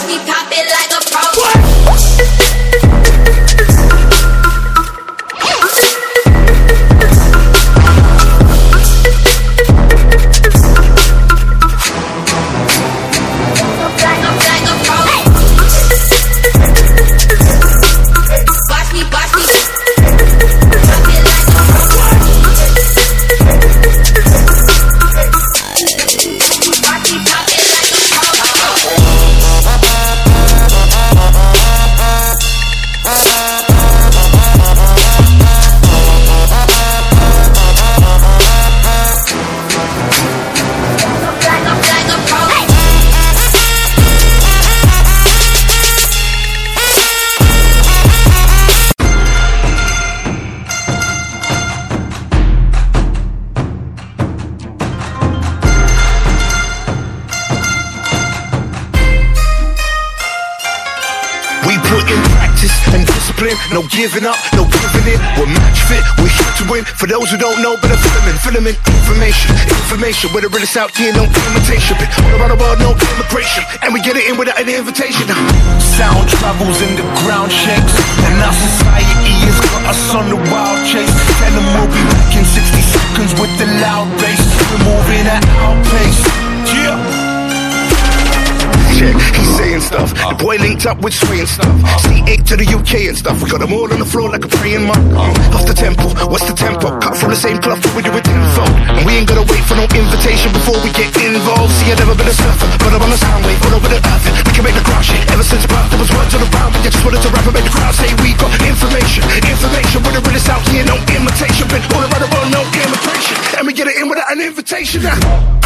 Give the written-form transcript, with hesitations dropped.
me pop it like a pro. No giving up, no giving in. We're match fit, we're here to win. For those who don't know, better filament information. Where the realest out here, no imitation. Been all around the world, no immigration, and we get it in without an invitation. Sound travels and the ground shakes, and our society has got us on the wild chase. Tell them we'll be back in 60 seconds with the loud bass. We're moving at our pace. Yeah. Check, he's saying stuff. The boy linked up with Sway and stuff. C8 to the UK and stuff. We got them all on the floor like a praying monk. Off the tempo, what's the tempo? Cut from the same cloth, but we do it tenfold. And we ain't gotta wait for no invitation before we get involved. See, I've never been a surfer, but I'm on the sound wave, all over the earth. We can make the crowd shake. Ever since birth, there was words on the ground, but I just wanted to rap and make the crowd say we got information. We're the realest out here, no imitation. Been all around the world, no immigration, and we get it in without an invitation now.